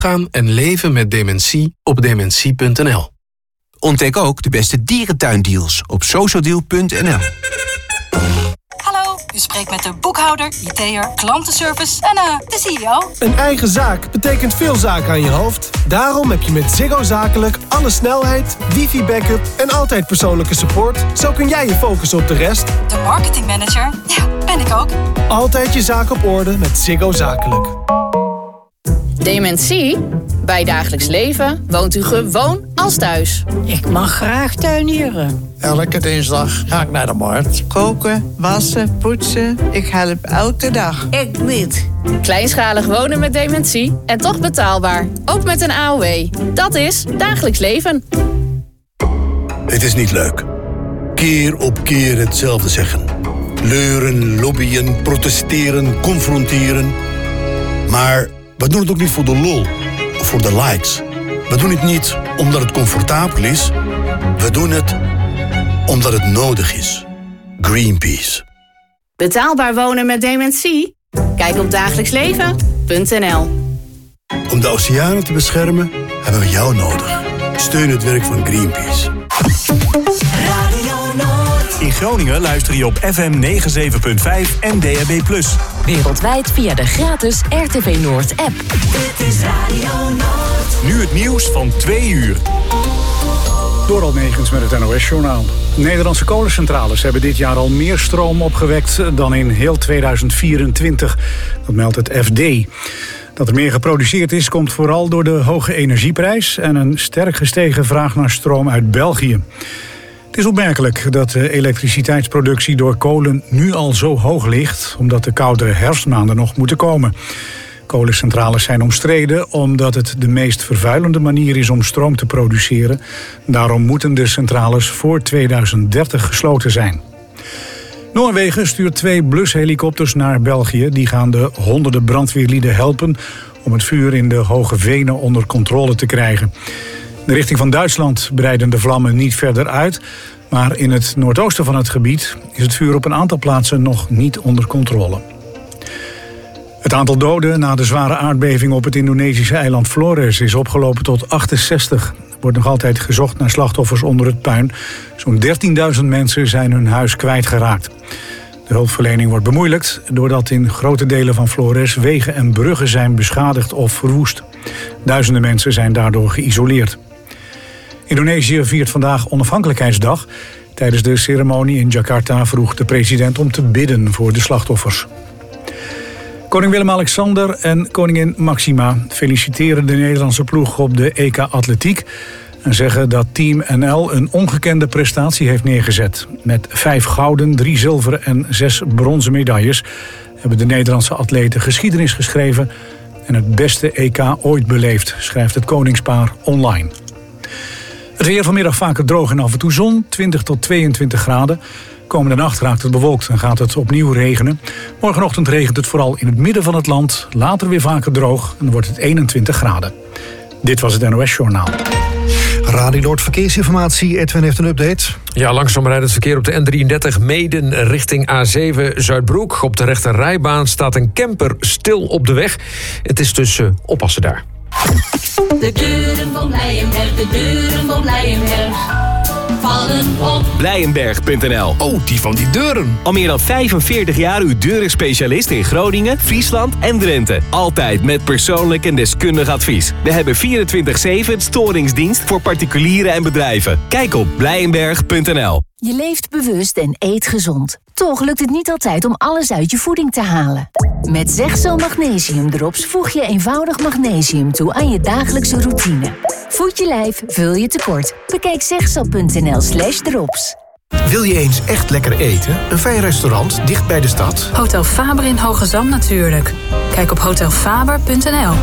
Gaan en leven met dementie op dementie.nl. Ontdek ook de beste dierentuindeals op socialdeal.nl. Hallo, u spreekt met de boekhouder, IT'er, klantenservice en de CEO. Een eigen zaak betekent veel zaken aan je hoofd. Daarom heb je met Ziggo Zakelijk alle snelheid, wifi-backup en altijd persoonlijke support. Zo kun jij je focussen op de rest. De marketingmanager, ja, ben ik ook. Altijd je zaak op orde met Ziggo Zakelijk. Dementie? Bij Dagelijks Leven woont u gewoon als thuis. Ik mag graag tuinieren. Elke dinsdag ga ik naar de markt. Koken, wassen, poetsen. Ik help elke dag. Ik niet. Kleinschalig wonen met dementie en toch betaalbaar. Ook met een AOW. Dat is Dagelijks Leven. Het is niet leuk. Keer op keer hetzelfde zeggen. Leuren, lobbyen, protesteren, confronteren. Maar we doen het ook niet voor de lol of voor de likes. We doen het niet omdat het comfortabel is. We doen het omdat het nodig is. Greenpeace. Betaalbaar wonen met dementie? Kijk op dagelijksleven.nl. Om de oceanen te beschermen hebben we jou nodig. Steun het werk van Greenpeace. In Groningen luister je op FM 97.5 en DAB+. Wereldwijd via de gratis RTV Noord-app. Dit is Radio Noord. Nu het nieuws van 2 uur. Doral Negens met het NOS-journaal. Nederlandse kolencentrales hebben dit jaar al meer stroom opgewekt dan in heel 2024. Dat meldt het FD. Dat er meer geproduceerd is, komt vooral door de hoge energieprijs en een sterk gestegen vraag naar stroom uit België. Het is opmerkelijk dat de elektriciteitsproductie door kolen nu al zo hoog ligt, omdat de koude herfstmaanden nog moeten komen. Kolencentrales zijn omstreden omdat het de meest vervuilende manier is om stroom te produceren. Daarom moeten de centrales voor 2030 gesloten zijn. Noorwegen stuurt 2 blushelikopters naar België. Die gaan de honderden brandweerlieden helpen om het vuur in de hoge venen onder controle te krijgen. In de richting van Duitsland breiden de vlammen niet verder uit, maar in het noordoosten van het gebied is het vuur op een aantal plaatsen nog niet onder controle. Het aantal doden na de zware aardbeving op het Indonesische eiland Flores is opgelopen tot 68. Er wordt nog altijd gezocht naar slachtoffers onder het puin. Zo'n 13.000 mensen zijn hun huis kwijtgeraakt. De hulpverlening wordt bemoeilijkt doordat in grote delen van Flores wegen en bruggen zijn beschadigd of verwoest. Duizenden mensen zijn daardoor geïsoleerd. Indonesië viert vandaag onafhankelijkheidsdag. Tijdens de ceremonie in Jakarta vroeg de president om te bidden voor de slachtoffers. Koning Willem-Alexander en koningin Maxima feliciteren de Nederlandse ploeg op de EK Atletiek en zeggen dat Team NL een ongekende prestatie heeft neergezet. Met 5 gouden, 3 zilveren en 6 bronzen medailles hebben de Nederlandse atleten geschiedenis geschreven en het beste EK ooit beleefd, schrijft het koningspaar online. Het weer vanmiddag vaker droog en af en toe zon, 20 tot 22 graden. Komende nacht raakt het bewolkt en gaat het opnieuw regenen. Morgenochtend regent het vooral in het midden van het land. Later weer vaker droog en dan wordt het 21 graden. Dit was het NOS Journaal. Radio Noord Verkeersinformatie. Edwin heeft een update. Ja, langzaam rijdt het verkeer op de N33 Meeden richting A7 Zuidbroek. Op de rechter rijbaan staat een camper stil op de weg. Het is dus oppassen daar. De deuren van Blijenberg, de deuren van Blijenberg vallen op. Blijenberg.nl. Oh, die van die deuren. Al meer dan 45 jaar uw deurenspecialist in Groningen, Friesland en Drenthe. Altijd met persoonlijk en deskundig advies. We hebben 24/7 storingsdienst voor particulieren en bedrijven. Kijk op Blijenberg.nl. Je leeft bewust en eet gezond. Toch lukt het niet altijd om alles uit je voeding te halen. Met Zegzo Magnesium Drops voeg je eenvoudig magnesium toe aan je dagelijkse routine. Voed je lijf, vul je tekort. Bekijk zegzo.nl/drops. Wil je eens echt lekker eten? Een fijn restaurant dicht bij de stad? Hotel Faber in Hoogezand natuurlijk. Kijk op hotelfaber.nl.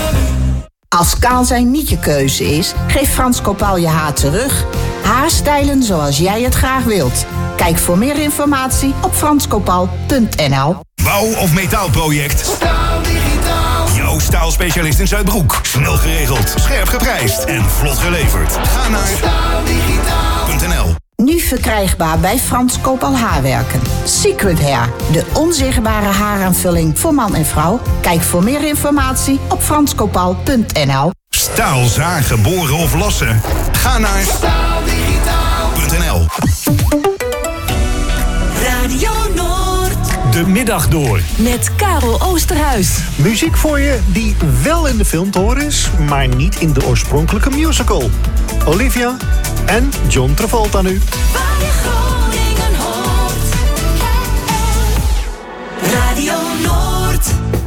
Als kaal zijn niet je keuze is, geef Frans Kopaal je haar terug. Haarstijlen zoals jij het graag wilt. Kijk voor meer informatie op franskopaal.nl. Bouw- of metaalproject? Staaldigitaal. Jouw staalspecialist in Zuidbroek. Snel geregeld, scherp geprijsd en vlot geleverd. Ga naar staaldigitaal.nl. Nu verkrijgbaar bij Frans Kopal Haarwerken. Secret Hair, de onzichtbare haaraanvulling voor man en vrouw. Kijk voor meer informatie op franskopal.nl. Staal zagen, boren of lassen? Ga naar staaldigitaal.nl. Radio Noord. De middag door. Met Karel Oosterhuis. Muziek voor je die wel in de film te horen is, maar niet in de oorspronkelijke musical. Olivia en John Travolta nu. Waar je Groningen hoort. Radio Noord.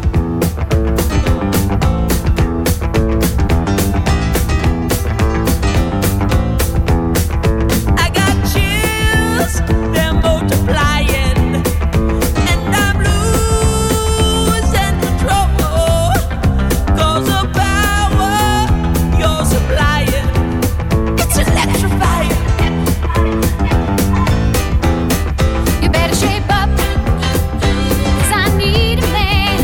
I got chills, they're multiplying, and I'm losing control. 'Cause the power you're supplying, it's electrifying. You better shape up, 'cause I need a man,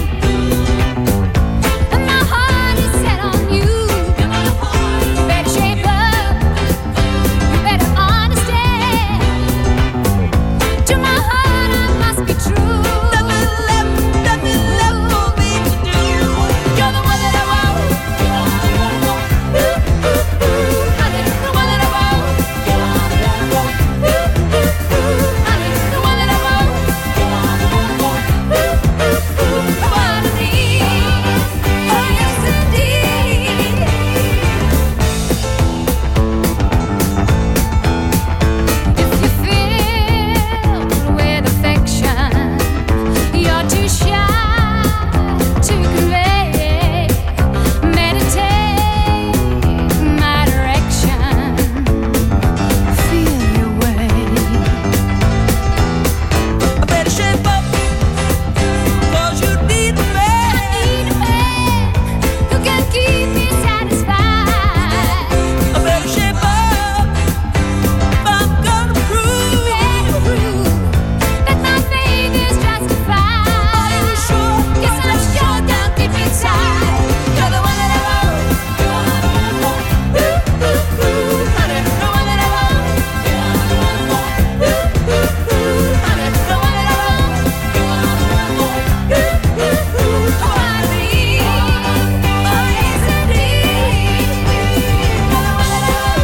and my heart is set on you. You better shape up, you better understand. To my heart I must be true. Nothing left for me to do. You're the one that I want. Honey, the one that I want. Honey, the one that I want. What I need, oh yes indeed. If you filled with affection, you're too shy to convey. Meditate my direction. Feel your way. I better shape up, 'cause you need a man. I need a man who can keep me satisfied. I better shape up if I'm gonna prove. That my faith is justified. Are you sure? Yes, I'm sure they'll keep me tight. You're the one that I want. Honey, the one that I want. Honey, the one that I want. What I need, oh yes indeed. The one that I want.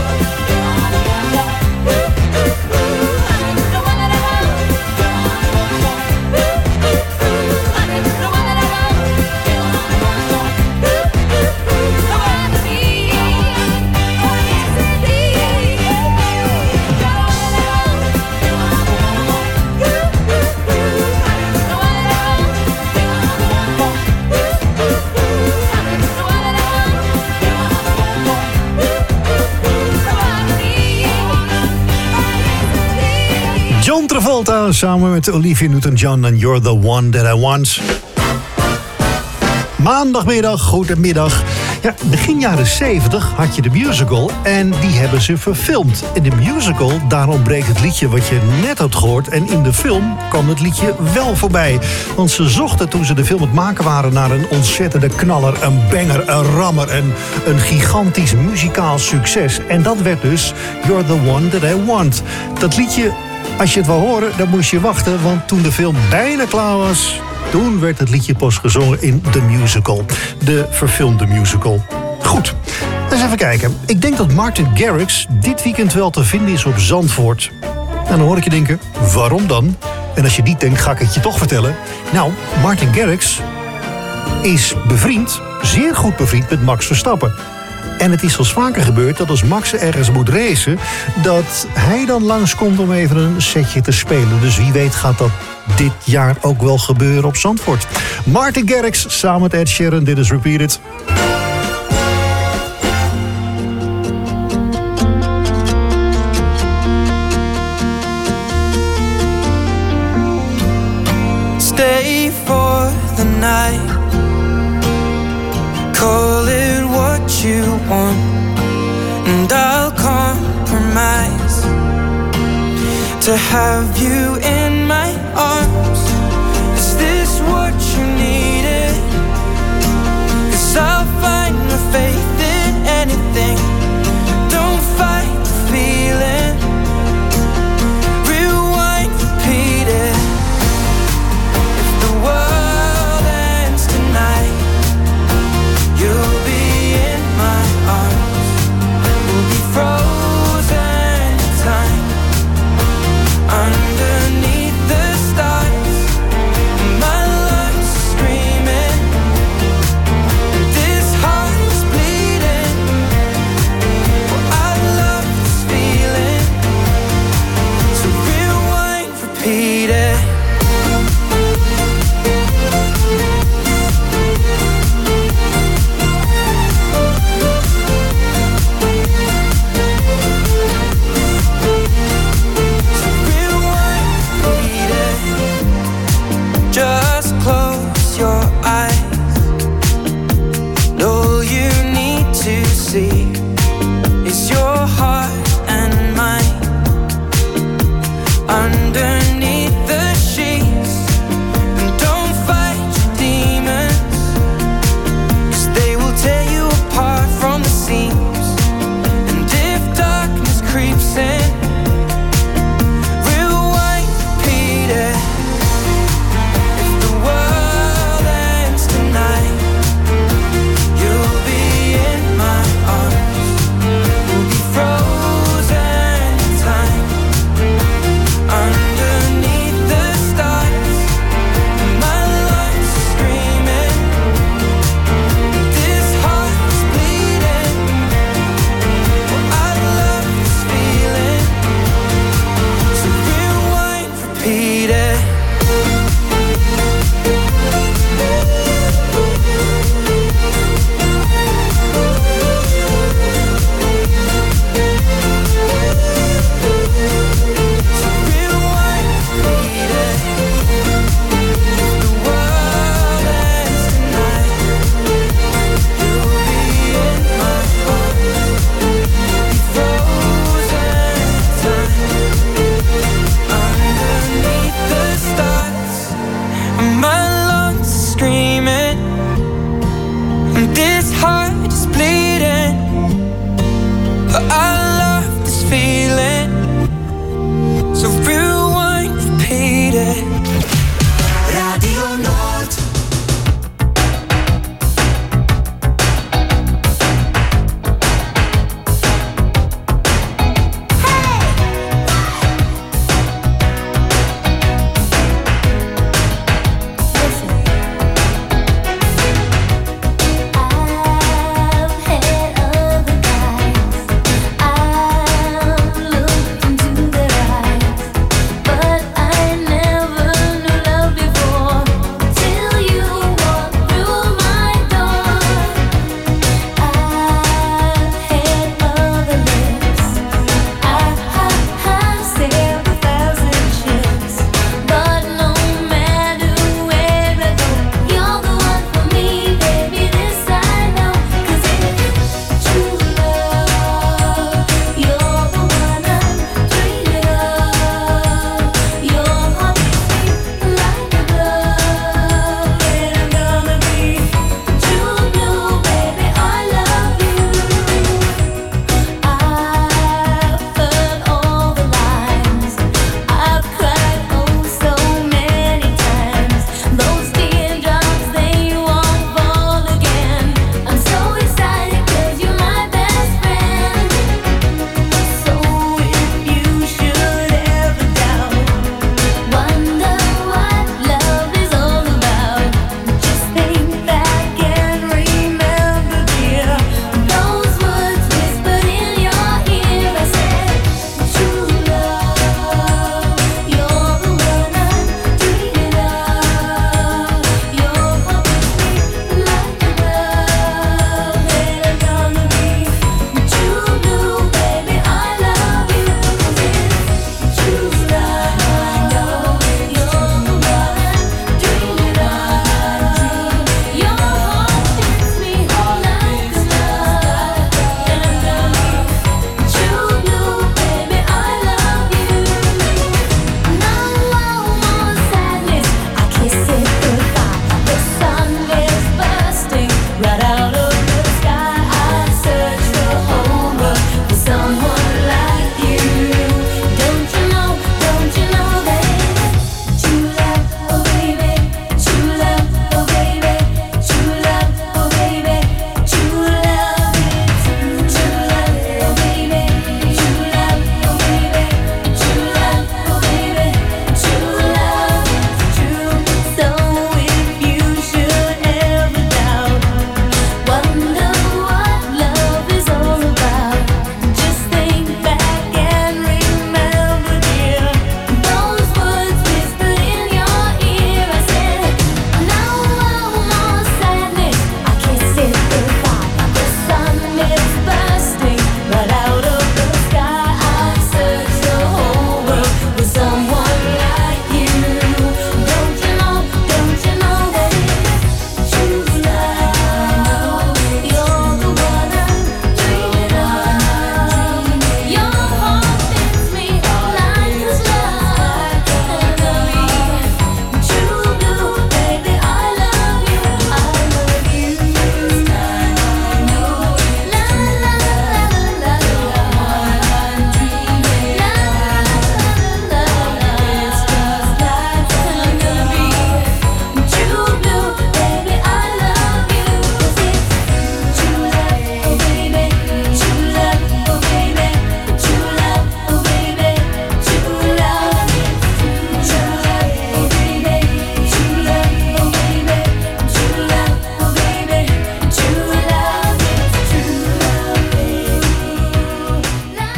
John Travolta samen met Olivia Newton-John en You're the One That I Want. Maandagmiddag, goedemiddag. Ja, begin jaren 70 had je de musical en die hebben ze verfilmd. In de musical, daar ontbreekt het liedje wat je net had gehoord. En in de film kwam het liedje wel voorbij. Want ze zochten toen ze de film aan het maken waren naar een ontzettende knaller, een banger, een rammer, een gigantisch muzikaal succes. En dat werd dus You're the One That I Want. Dat liedje, als je het wou horen, dan moest je wachten, want toen de film bijna klaar was, toen werd het liedje pas gezongen in de musical. De verfilmde musical. Goed, eens even kijken. Ik denk dat Martin Garrix dit weekend wel te vinden is op Zandvoort. En dan hoor ik je denken, waarom dan? En als je niet denkt, ga ik het je toch vertellen. Nou, Martin Garrix is bevriend, zeer goed bevriend met Max Verstappen. En het is al vaker gebeurd dat als Max ergens moet racen, dat hij dan langskomt om even een setje te spelen. Dus wie weet gaat dat dit jaar ook wel gebeuren op Zandvoort. Martin Garrix samen met Ed Sheeran, dit is Repeat It. Stay for the night. Call it what you want, and I'll compromise to have you in my arms. Is this what you needed? 'Cause I'll find my faith in anything. Don't fight the feeling.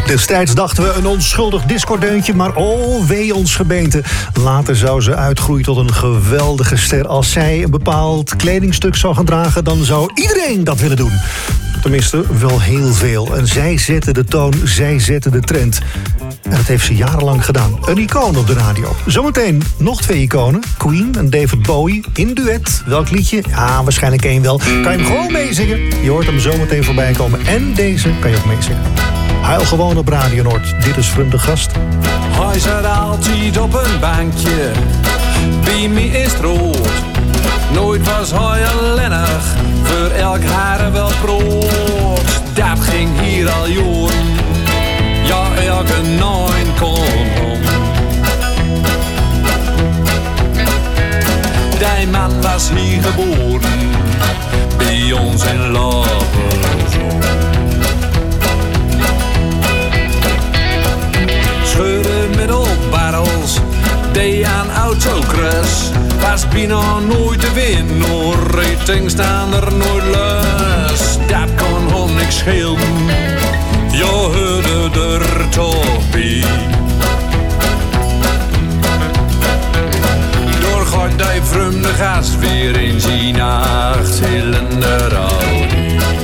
Destijds dachten we een onschuldig discordeuntje, maar oh wee ons gebeente. Later zou ze uitgroeien tot een geweldige ster. Als zij een bepaald kledingstuk zou gaan dragen, dan zou iedereen dat willen doen. Tenminste, wel heel veel. En zij zette de toon, zij zette de trend. En dat heeft ze jarenlang gedaan. Een icoon op de radio. Zometeen nog 2 iconen. Queen en David Bowie in duet. Welk liedje? Ja, waarschijnlijk één wel. Kan je hem gewoon meezingen? Je hoort hem zometeen voorbij komen. En deze kan je ook meezingen. Huil gewoon op Radio Noord. Dit is Vreemde Gast. Hij zat altijd op een bankje. Bij mij is het rood. Nooit was hij alleenig. Voor elk haar wel brood. Dat ging hier al jaren. Ja, elke nine kon om. Die man was hier geboren. Bij ons in Lauwerzon. Schudden met opbarrels. Die aan autocross. Was bijna nooit te winnen. Hoor, ratings staan er nooit los. Dat kon hem niks schelen. Je hoorde er toch bij. Door gaat die vreemde gast weer in zijn achthillende Audi.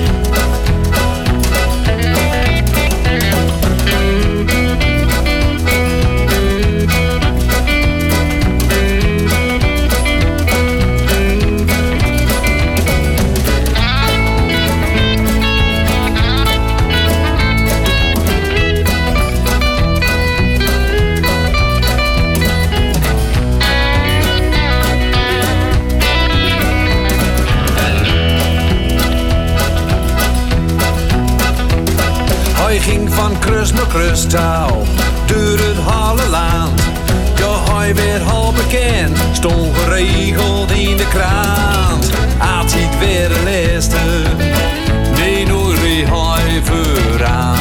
Hij ging van krust naar krusttaal, door het hele land. Ja, hij werd al bekend, stond geregeld in de krant. Altijd weer de laatste, nee, nooit reed hij vooraan.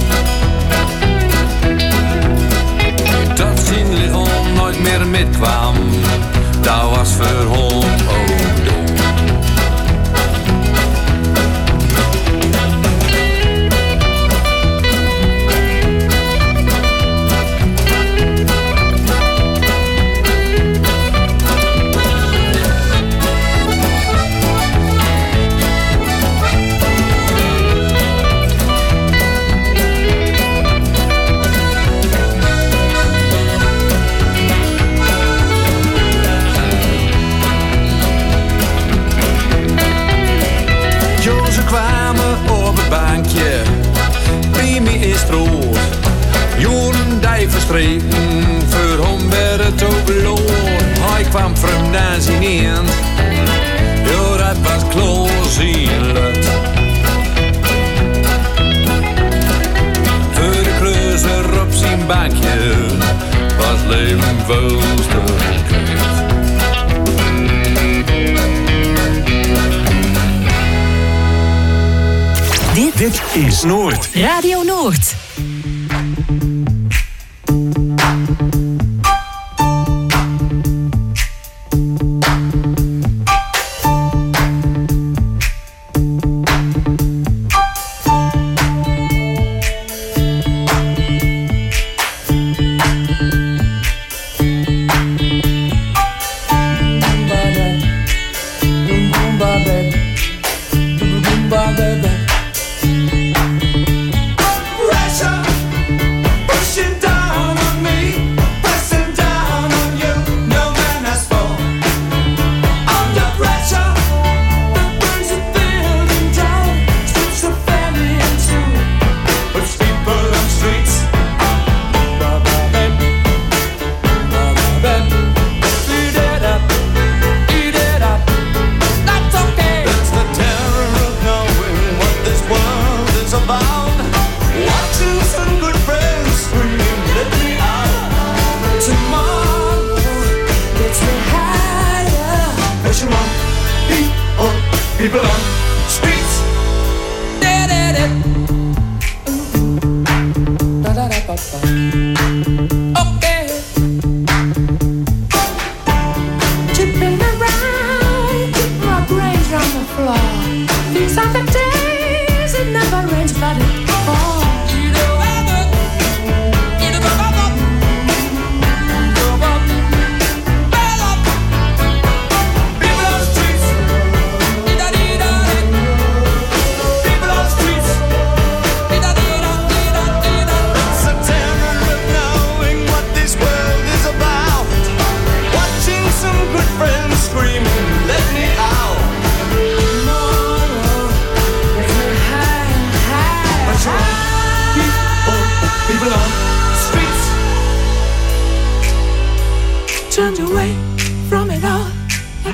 Dat zijn lichaam nooit meer metkwam, dat was voor hem ook dood. Bij mij is het rood. Joren die verstreken, voor hem werd het ook lood. Hij kwam vreemd aan zijn eind, ja dat was Kloos in Lut. Voor de cruiser op zijn bankje, was leven veel te kut. Dit is Noord. Radio Noord. Russia!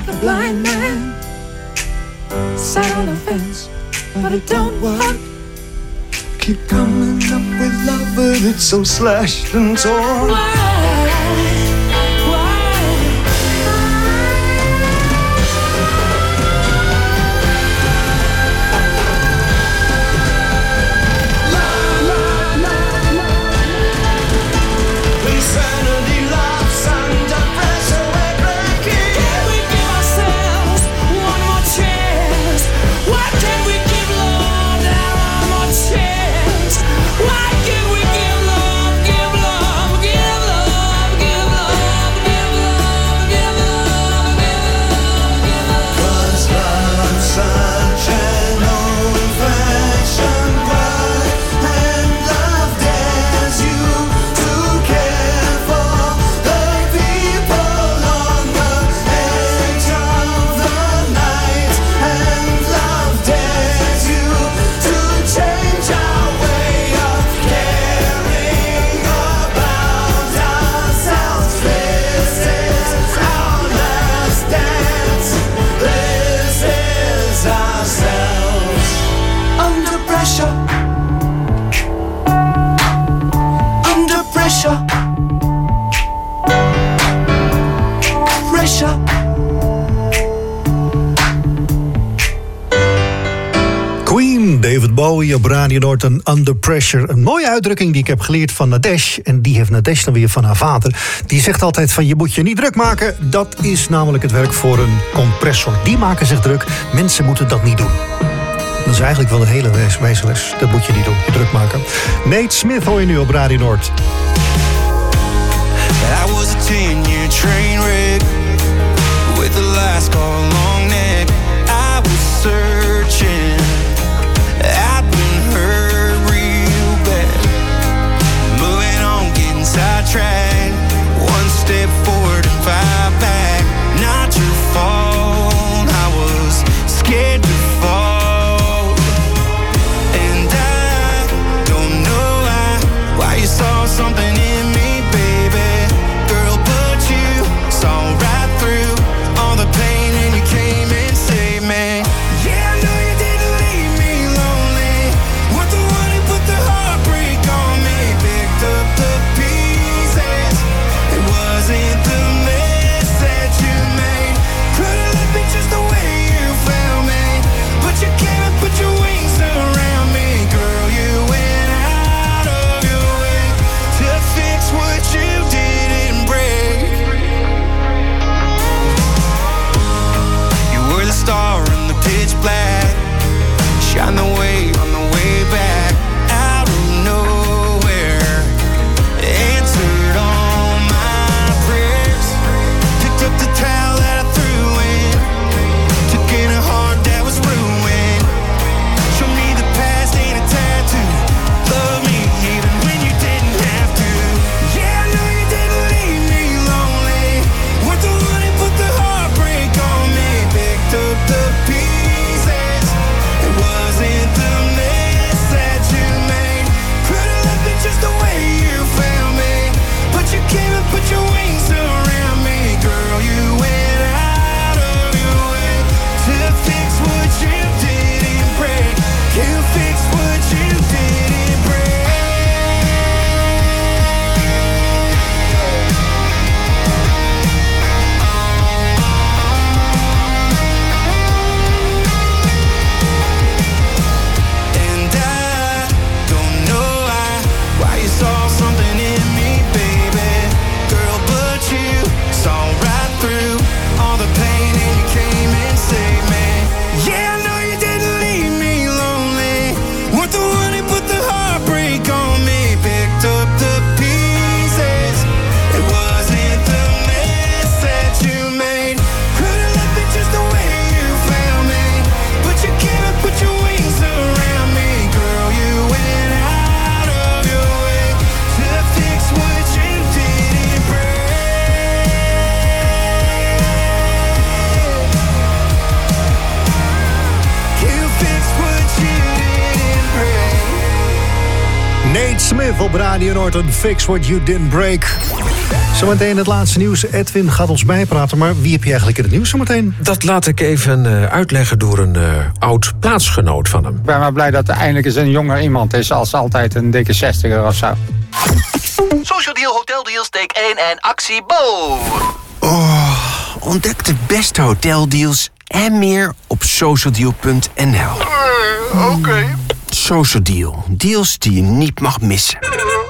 like a blind man. Sat on a fence, but it don't work. Keep coming up with love, but it's so slashed and torn. Insanity laughs under pressure, we're breaking. Can we give ourselves one more chance? Why can't we give love that one more chance? Why can't we give love, give love, give love, give love, give love, give love, give love? 'Cause love's such an old-fashioned word, and love dares you to care for the people on the edge of the night, and love dares you to change our way of caring about ourselves. This is our last dance. This is ourselves. Under pressure. Under pressure. Pressure. Queen, David Bowie op Radio Noord en Under Pressure. Een mooie uitdrukking die ik heb geleerd van Nadesh. En die heeft Nadesh dan weer van haar vader. Die zegt altijd van je moet je niet druk maken. Dat is namelijk het werk voor een compressor. Die maken zich druk. Mensen moeten dat niet doen. Dat is eigenlijk wel een hele wijsles. Dat moet je niet doen, je druk maken. Nate Smith hoor je nu op Radio Noord. I was a 10-year train wreck with the last call long neck. I was searching, I've been hurt real bad. Moving on, getting sidetracked. One step forward and 5 back. Not your fault, I was scared to fall. And I don't know why you saw something in me, baby. Girl, but you saw right through all the pain and you came and saved me. Yeah, I know you didn't leave Nate Smith op Radio Norton, Fix What You Didn't Break. Zometeen het laatste nieuws. Edwin gaat ons bijpraten, maar wie heb je eigenlijk in het nieuws zometeen? Dat laat ik even uitleggen door een oud plaatsgenoot van hem. Ik ben maar blij dat er eindelijk eens een jonger iemand is als altijd een dikke 60er of zo. Social Deal Hotel Deals, take 1 en actie Bo! Oh, ontdek de beste hoteldeals en meer op socialdeal.nl. Oké. Social Deal. Deals die je niet mag missen.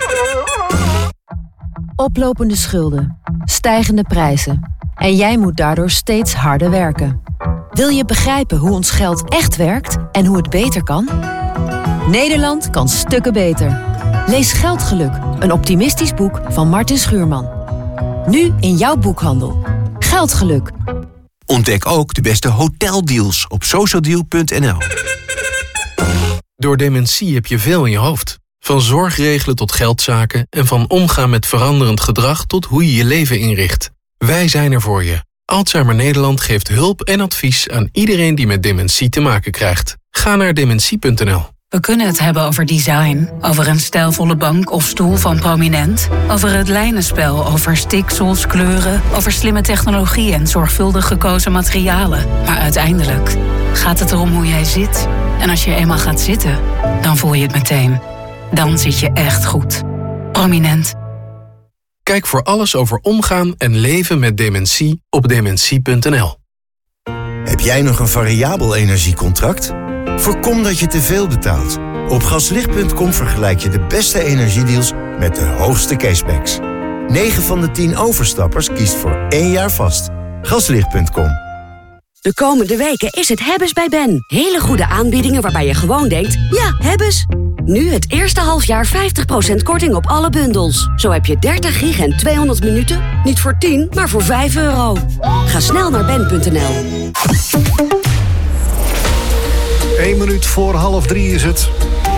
Oplopende schulden, stijgende prijzen. En jij moet daardoor steeds harder werken. Wil je begrijpen hoe ons geld echt werkt en hoe het beter kan? Nederland kan stukken beter. Lees Geldgeluk, een optimistisch boek van Martin Schuurman. Nu in jouw boekhandel. Geldgeluk. Ontdek ook de beste hoteldeals op socialdeal.nl. Door dementie heb je veel in je hoofd. Van zorgregelen tot geldzaken en van omgaan met veranderend gedrag tot hoe je je leven inricht. Wij zijn er voor je. Alzheimer Nederland geeft hulp en advies aan iedereen die met dementie te maken krijgt. Ga naar dementie.nl. We kunnen het hebben over design, over een stijlvolle bank of stoel van Prominent, over het lijnenspel, over stiksels, kleuren, over slimme technologie en zorgvuldig gekozen materialen. Maar uiteindelijk gaat het erom hoe jij zit. En als je eenmaal gaat zitten, dan voel je het meteen. Dan zit je echt goed. Prominent. Kijk voor alles over omgaan en leven met dementie op dementie.nl. Heb jij nog een variabel energiecontract? Voorkom dat je te veel betaalt. Op gaslicht.com vergelijk je de beste energiedeals met de hoogste cashbacks. 9 van de 10 overstappers kiest voor 1 jaar vast. Gaslicht.com. De komende weken is het Hebbes bij Ben. Hele goede aanbiedingen waarbij je gewoon denkt, ja, Hebbes. Nu het eerste halfjaar 50% korting op alle bundels. Zo heb je 30 gig en 200 minuten, niet voor 10, maar voor €5. Ga snel naar ben.nl. 1 minuut voor 2:30 is het.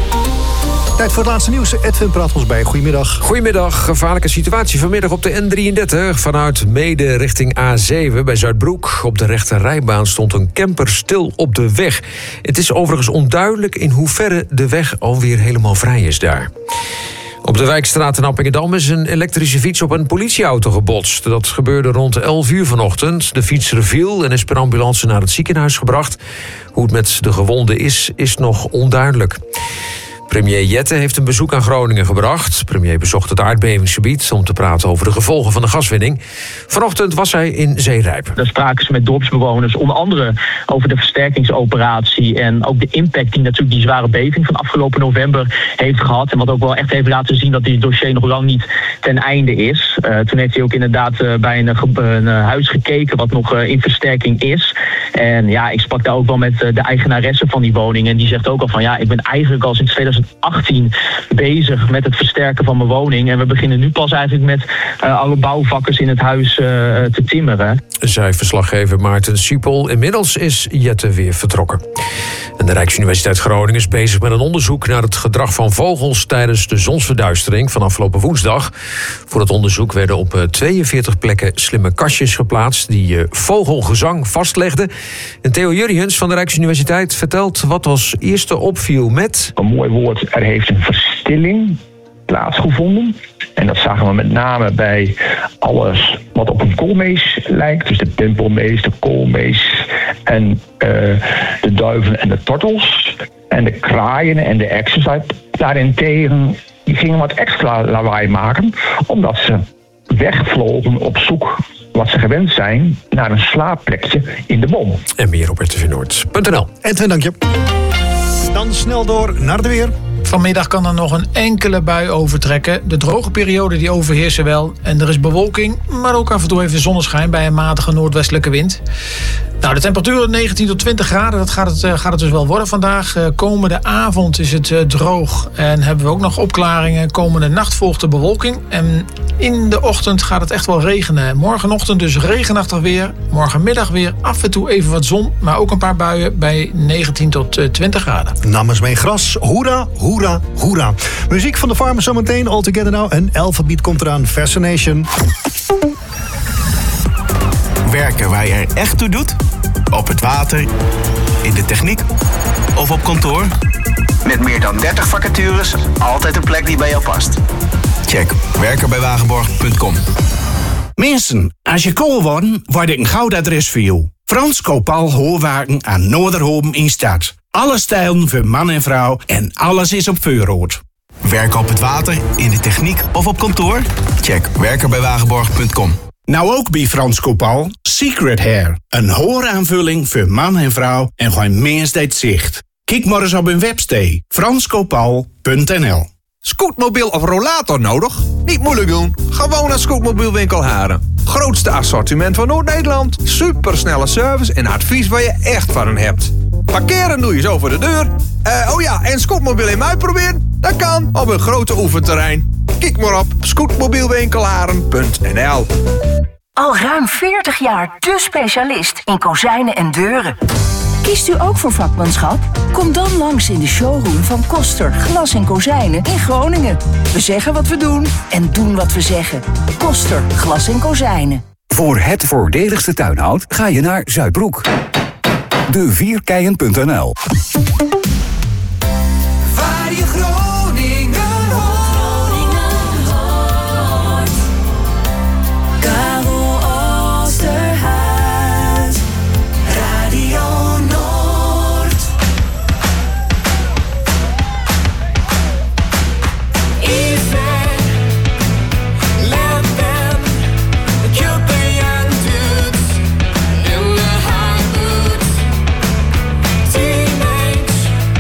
Tijd voor het laatste nieuws. Edwin praat ons bij. Goedemiddag. Goedemiddag. Gevaarlijke situatie vanmiddag op de N33. Vanuit Meeden richting A7 bij Zuidbroek. Op de rechter rijbaan stond een camper stil op de weg. Het is overigens onduidelijk in hoeverre de weg alweer helemaal vrij is daar. Op de Wijkstraat in Appingedam is een elektrische fiets op een politieauto gebotst. Dat gebeurde rond 11 uur vanochtend. De fietser viel en is per ambulance naar het ziekenhuis gebracht. Hoe het met de gewonden is nog onduidelijk. Premier Jette heeft een bezoek aan Groningen gebracht. De premier bezocht het aardbevingsgebied om te praten over de gevolgen van de gaswinning. Vanochtend was hij in Zeerijp. Daar spraken ze met dorpsbewoners onder andere over de versterkingsoperatie en ook de impact die natuurlijk die zware beving van afgelopen november heeft gehad. En wat ook wel echt heeft laten zien dat dit dossier nog lang niet ten einde is. Toen heeft hij ook inderdaad bij een huis gekeken wat nog in versterking is. En ja, ik sprak daar ook wel met de eigenaresse van die woning. En die zegt ook al van ja, ik ben eigenlijk al sinds 2018 bezig met het versterken van mijn woning. En we beginnen nu pas eigenlijk met alle bouwvakkers in het huis te timmeren. Zei verslaggever Maarten Siepel. Inmiddels is Jette weer vertrokken. En de Rijksuniversiteit Groningen is bezig met een onderzoek naar het gedrag van vogels tijdens de zonsverduistering van afgelopen woensdag. Voor het onderzoek werden op 42 plekken slimme kastjes geplaatst die vogelgezang vastlegden. En Theo Jurriëns van de Rijksuniversiteit vertelt wat als eerste opviel met... Een mooi woord, er heeft een verstilling plaatsgevonden. En dat zagen we met name bij alles wat op een koolmees lijkt. Dus de pimpelmees, de koolmees en de duiven en de tortels. En de kraaien en de eksen daarentegen, die gingen wat extra lawaai maken. Omdat ze wegvlogen op zoek, wat ze gewend zijn, naar een slaapplekje in de boom. En meer op rtvnoord.nl. Edwin, dank je. Dan snel door naar de weer. Vanmiddag kan er nog een enkele bui overtrekken. De droge periode die overheersen wel. En er is bewolking, maar ook af en toe even zonneschijn bij een matige noordwestelijke wind. Nou, de temperatuur 19 tot 20 graden, dat gaat het dus wel worden vandaag. Komende avond is het droog en hebben we ook nog opklaringen. Komende nacht volgt de bewolking en in de ochtend gaat het echt wel regenen. Morgenochtend dus regenachtig weer. Morgenmiddag weer af en toe even wat zon, maar ook een paar buien bij 19 tot 20 graden. Namens mijn gras, hoera, hoera, hoera. Muziek van de Farmers zometeen, All Together Now. En Alphabet komt eraan, Fascination. Werken waar je er echt toe doet? Op het water, in de techniek of op kantoor? Met meer dan 30 vacatures, altijd een plek die bij jou past. Check werkenbijwagenborg.com. Mensen, als je kool worden, word ik een goud adres voor jou. Frans Kopal Hoorwagen aan Noorderhoven in Stad. Alle stijlen voor man en vrouw en alles is op voorraad. Werken op het water, in de techniek of op kantoor? Check werkenbijwagenborg.com. Nou ook bij Frans Kopal, Secret Hair. Een hooraanvulling voor man en vrouw en gewoon meest zicht. Kijk maar eens op hun website, franskopal.nl. Scootmobiel of rollator nodig? Niet moeilijk doen. Gewoon naar Scootmobiel Winkel Haren. Grootste assortiment van Noord-Nederland. Supersnelle service en advies waar je echt van hebt. Parkeren doe je zo voor de deur. En Scootmobiel in mij proberen? Dat kan op een grote oefenterrein. Kijk maar op scootmobielwinkelharen.nl. Al ruim 40 jaar de specialist in kozijnen en deuren. Kiest u ook voor vakmanschap? Kom dan langs in de showroom van Koster Glas en Kozijnen in Groningen. We zeggen wat we doen en doen wat we zeggen. Koster Glas en Kozijnen. Voor het voordeligste tuinhout ga je naar Zuidbroek. De4keien.nl. Waar je Groningen hoort. Karel Oosterhuis. Radio Noord. Even Lempen. Jumping and dudes in the high boots. Teenage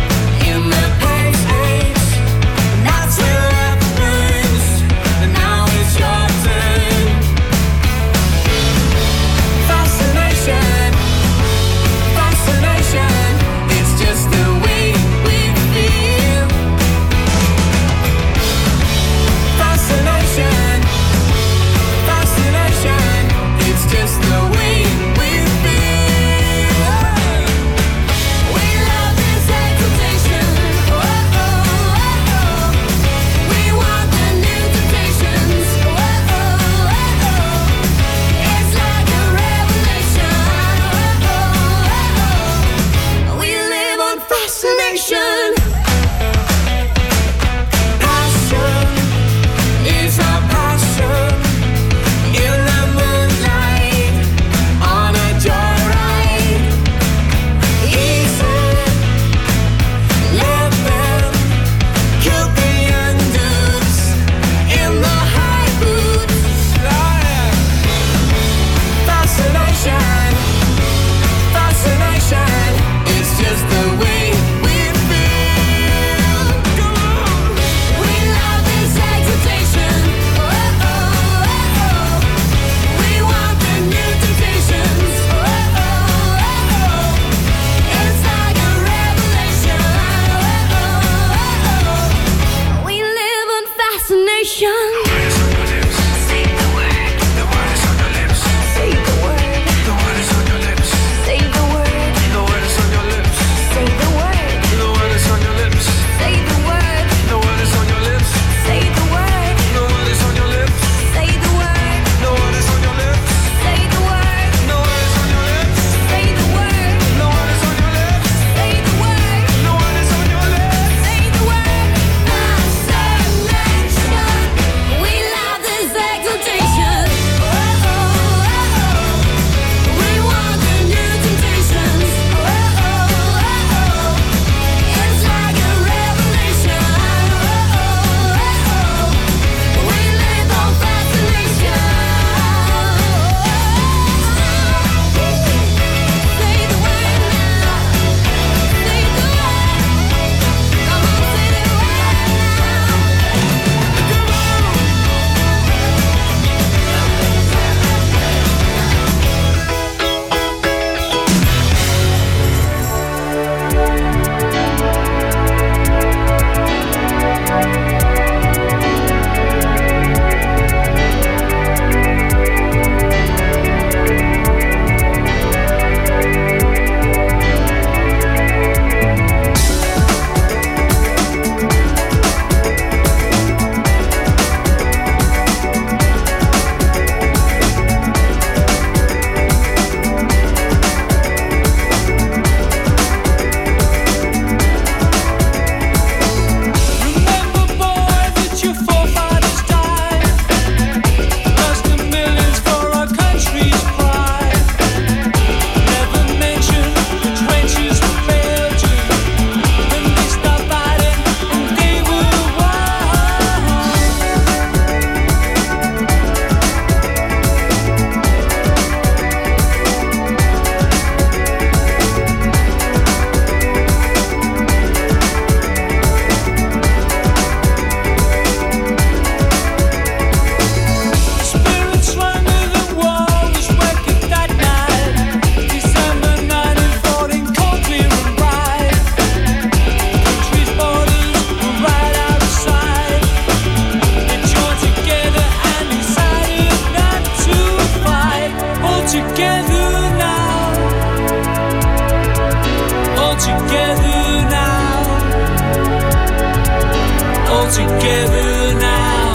all together now.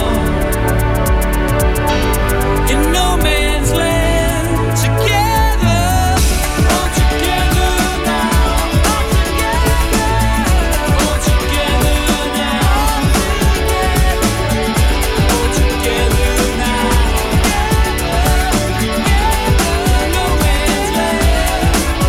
In no man's land, together, all together now. All together now. All together now. No man's land.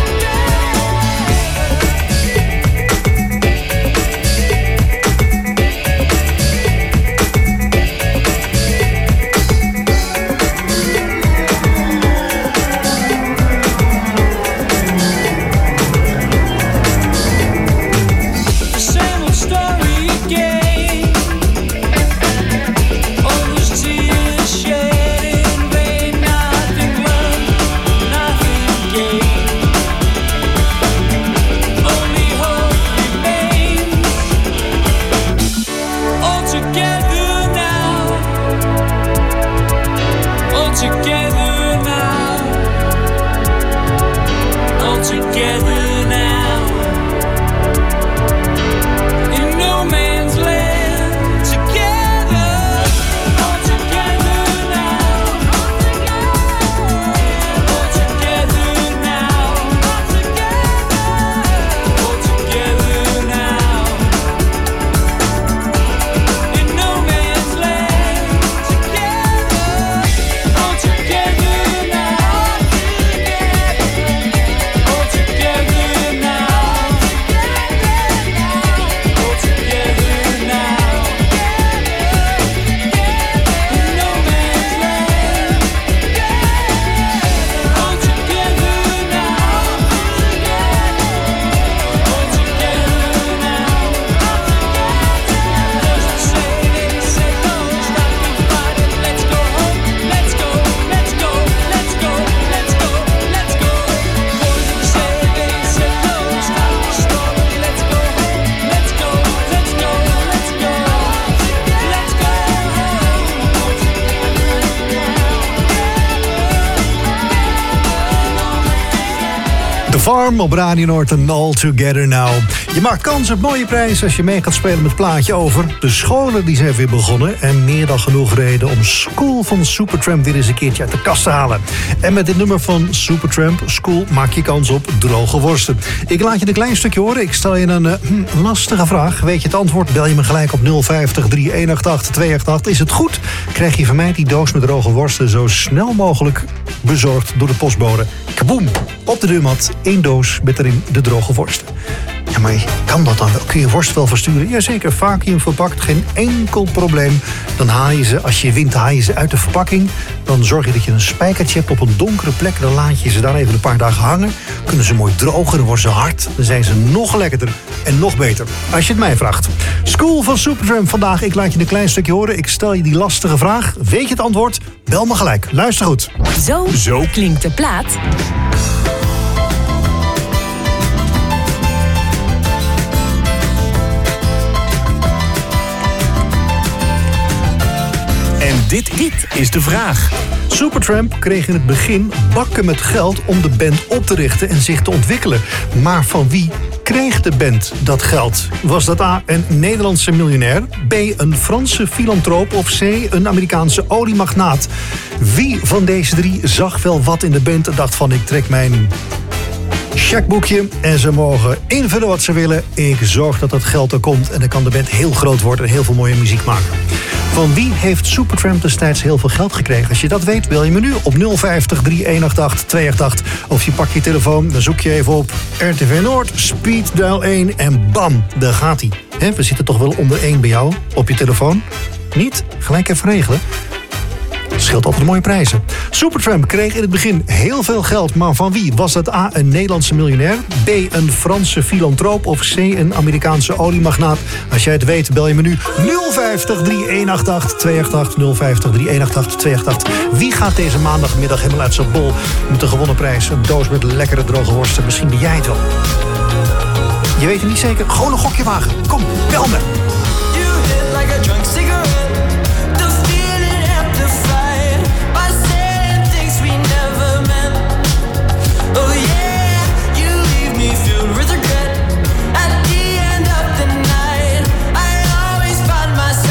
The same old story again. All those tears shed in vain. Nothing learned, nothing gained. Only hope remains. All together now. All together now. All together now. In no man's land, together, all together now. All together now. All together now. In no man's land, together, all together now. All together now. All together now. In no man's land. All together now. All together now. Those that say they said no, stop the fighting. Let's go home. Let's go. Let's go. Let's go. Let's go. Let's go. Those that say they said no, stop the story. Let's go home. Let's go. Let's go. Let's go. Let's go The Farm op Radio Noord en All Together Now. Je maakt kans op mooie prijzen als je mee gaat spelen met het plaatje over. De scholen die zijn weer begonnen en meer dan genoeg reden om School van Supertramp weer eens een keertje uit de kast te halen. En met dit nummer van Supertramp, School, maak je kans op droge worsten. Ik laat je een klein stukje horen. Ik stel je een lastige vraag. Weet je het antwoord? Bel je me gelijk op 050 3188 288. Is het goed? Krijg je van mij die doos met droge worsten zo snel mogelijk bezorgd door de postbode. Kaboom! Op de deurmat, 1 doos met erin de droge worsten. Ja, maar kan dat dan wel? Kun je worst wel versturen? Jazeker, vacuüm verpakt, geen enkel probleem. Dan haal je ze, als je wint, haal je ze uit de verpakking. Dan zorg je dat je een spijkertje hebt op een donkere plek. Dan laat je ze daar even een paar dagen hangen. Kunnen ze mooi drogen, dan worden ze hard. Dan zijn ze nog lekkerder en nog beter. Als je het mij vraagt. School van Supertramp vandaag. Ik laat je een klein stukje horen. Ik stel je die lastige vraag. Weet je het antwoord? Bel me gelijk. Luister goed. Zo klinkt de plaat. En dit is de vraag. Supertramp kreeg in het begin bakken met geld om de band op te richten en zich te ontwikkelen. Maar van wie kreeg de band dat geld? Was dat A, een Nederlandse miljonair, B, een Franse filantroop of C, een Amerikaanse oliemagnaat? Wie van deze drie zag wel wat in de band en dacht van ik trek mijn checkboekje en ze mogen invullen wat ze willen. Ik zorg dat dat geld er komt en dan kan de band heel groot worden en heel veel mooie muziek maken. Van wie heeft Supertramp destijds heel veel geld gekregen? Als je dat weet, bel je me nu op 050 3188 288. Of je pakt je telefoon, dan zoek je even op RTV Noord, Speed Dial 1 en bam, daar gaat hij. We zitten toch wel onder 1 bij jou op je telefoon? Niet? Gelijk even regelen. Scheelt altijd mooie prijzen. Supertramp kreeg in het begin heel veel geld, maar van wie? Was dat A, een Nederlandse miljonair, B, een Franse filantroop of C, een Amerikaanse oliemagnaat? Als jij het weet, bel je me nu 050 3188 288 050 3188 288. Wie gaat deze maandagmiddag helemaal uit zijn bol met de gewonnen prijs? Een doos met lekkere droge worsten. Misschien ben jij het wel. Je weet het niet zeker. Gewoon een gokje wagen. Kom, bel me. Filled with regret. At the end of the night, I always find myself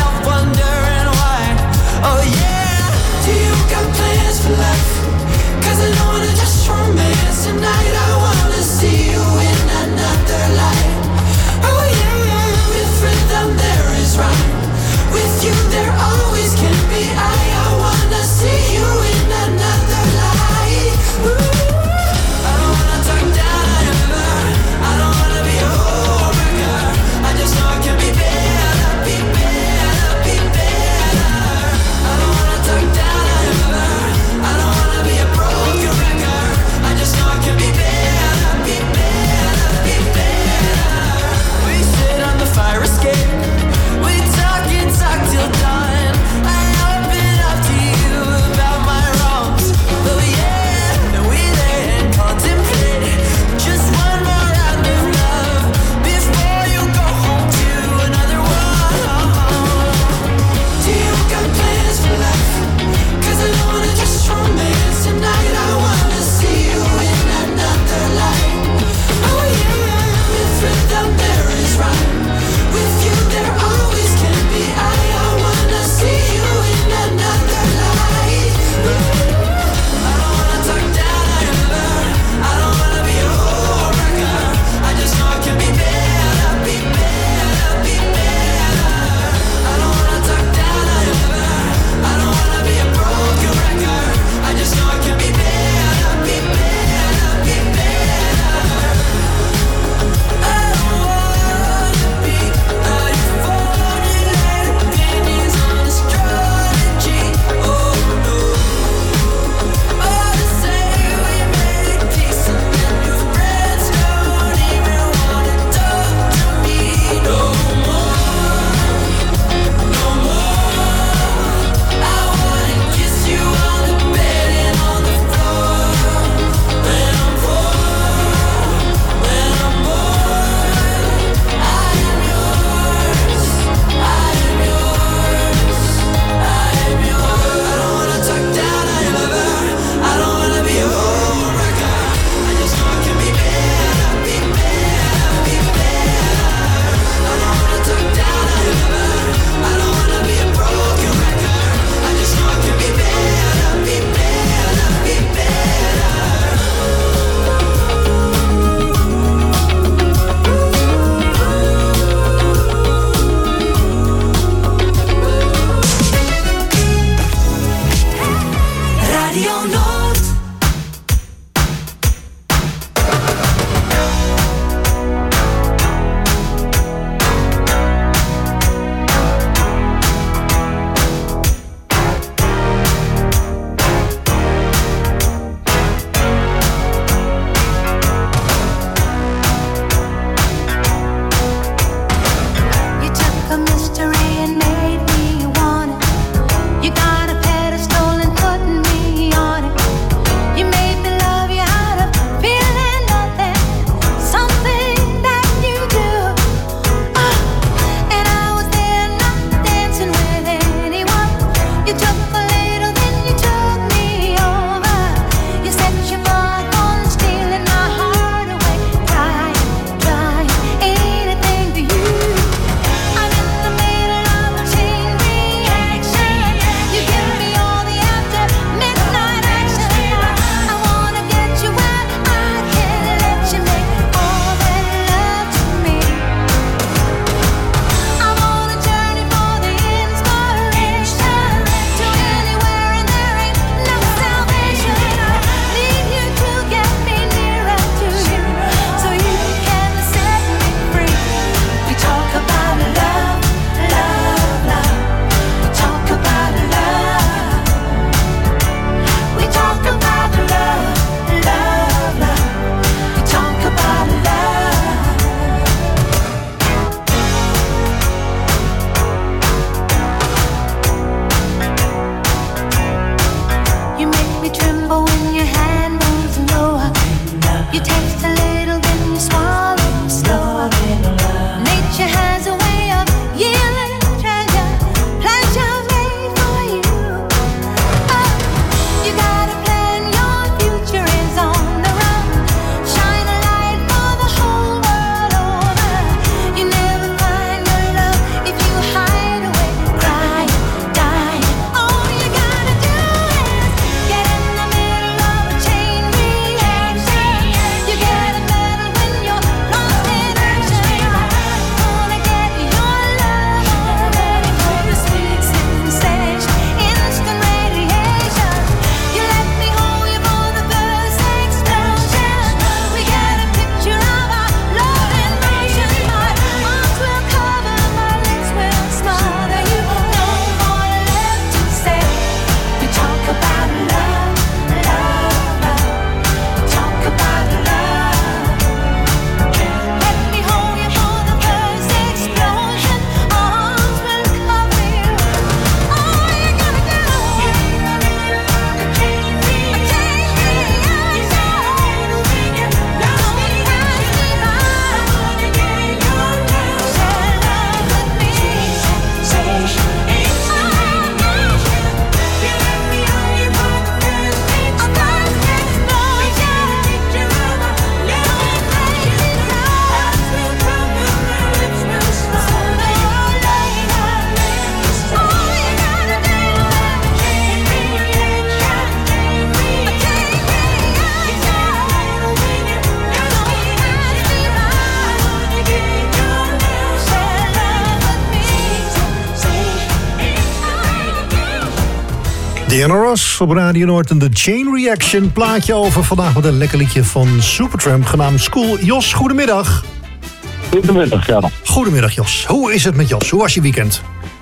Diana Ross op Radio Noord en de Chain Reaction. Plaatje over vandaag met een lekker liedje van Supertramp genaamd School. Jos, goedemiddag. Goedemiddag, ja. Goedemiddag, Jos. Hoe is het met Jos? Hoe was je weekend?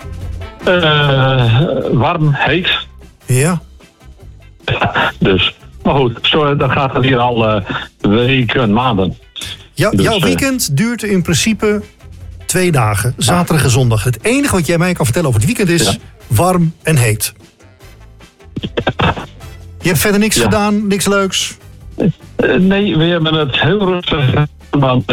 Warm, heet. Ja. Dus, maar goed, zo, dat gaat het hier al weken, maanden. Jouw weekend duurt in principe 2 dagen, zaterdag en zondag. Het enige wat jij mij kan vertellen over het weekend is warm en heet. Je hebt verder niks gedaan, niks leuks? Nee, we hebben het heel rustig. Want,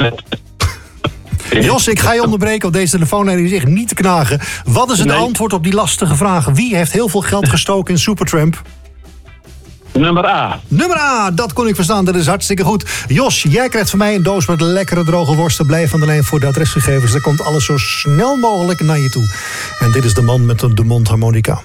Jos, ik ga je onderbreken, want deze telefoonlijn is echt niet te knagen. Wat is het antwoord op die lastige vragen? Wie heeft heel veel geld gestoken in Supertramp? Nummer A. Nummer A, dat kon ik verstaan, dat is hartstikke goed. Jos, jij krijgt van mij een doos met lekkere droge worsten. Blijf aan de lijn voor de adresgegevens. Er komt alles zo snel mogelijk naar je toe. En dit is de man met de mondharmonica.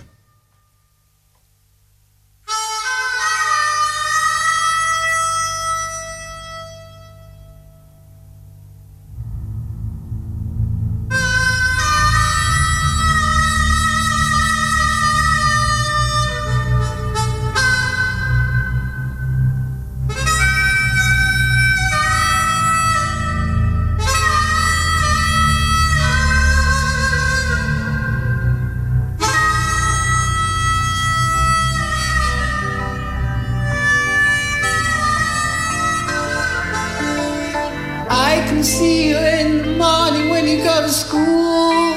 See you in the morning when you go to school.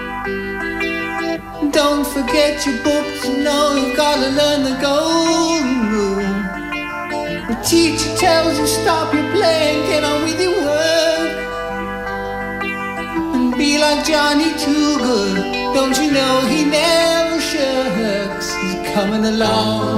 Don't forget your books, you know you've got to learn the golden rule. The teacher tells you stop your playing, get on with your work. And be like Johnny Too Good, don't you know he never shirks, he's coming along.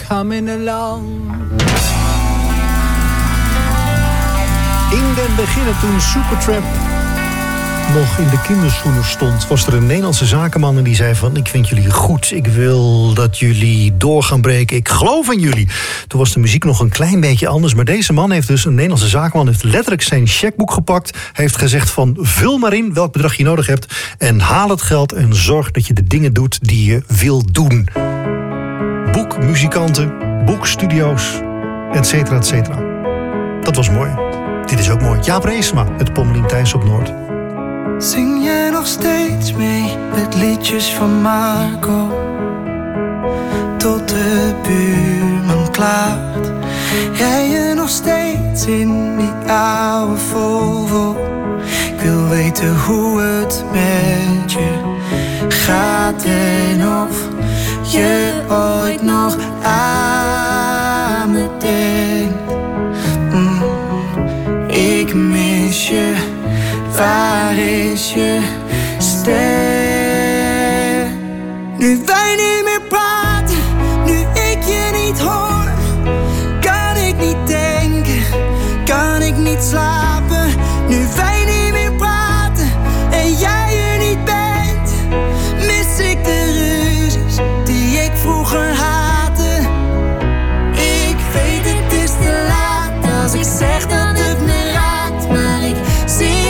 coming along. In den beginnen toen Supertramp nog in de kinderschoenen stond, was er een Nederlandse zakenman en die zei van: ik vind jullie goed, ik wil dat jullie door gaan breken, ik geloof in jullie. Toen was de muziek nog een klein beetje anders, maar deze man heeft dus, een Nederlandse zakenman, heeft letterlijk zijn chequeboek gepakt, heeft gezegd van: vul maar in welk bedrag je nodig hebt en haal het geld en zorg dat je de dingen doet die je wil doen. Boekmuzikanten, boekstudio's, et cetera, et cetera. Dat was mooi. Dit is ook mooi. Jaap Reesema, het Pommelien Thijs op Noord. Zing je nog steeds mee met liedjes van Marco? Tot de buurman klaart. Rij je nog steeds in die oude Volvo? Ik wil weten hoe het met je gaat en of je ooit nog aan me denkt. Ik mis je. Waar is je ster? Nu wij niet meer praten, nu ik je niet hoor, kan ik niet denken, kan ik niet slapen. Nu wij niet meer praten en jij er niet bent, mis ik de ruzies die ik vroeger haatte. Ik weet het is te laat als ik zeg dat het me raakt, maar ik zie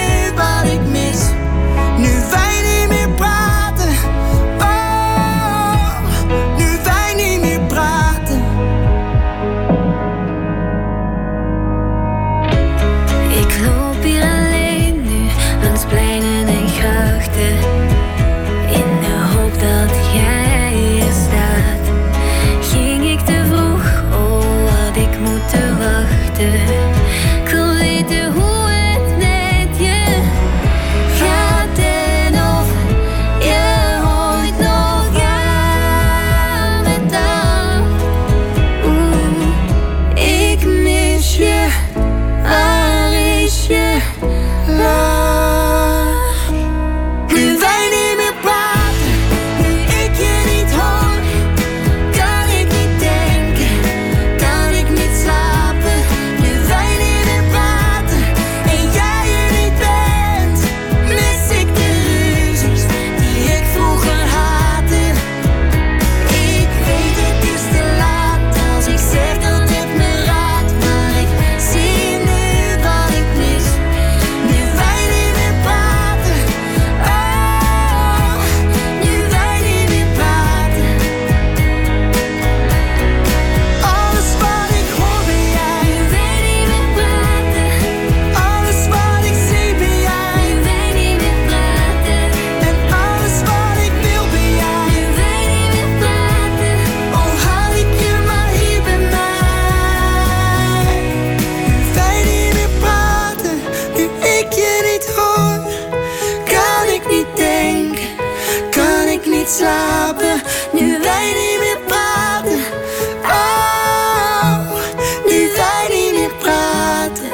slapen, nu wij niet meer praten. Oh, nu wij niet meer praten.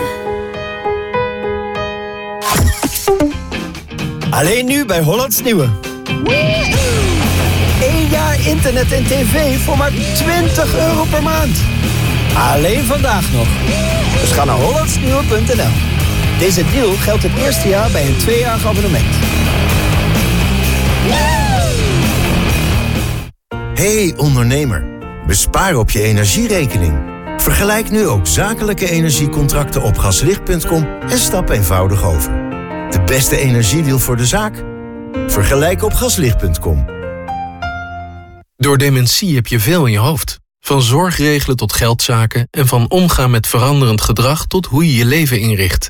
Alleen nu bij Hollands Nieuwe. 1 jaar internet en tv voor maar €20 per maand. Alleen vandaag nog. Dus ga naar hollandsnieuwe.nl. Deze deal geldt het eerste jaar bij een 2-jarig abonnement. Hey ondernemer, bespaar op je energierekening. Vergelijk nu ook zakelijke energiecontracten op gaslicht.com en stap eenvoudig over. De beste energiedeal voor de zaak? Vergelijk op gaslicht.com. Door dementie heb je veel in je hoofd. Van zorgregelen tot geldzaken en van omgaan met veranderend gedrag tot hoe je je leven inricht.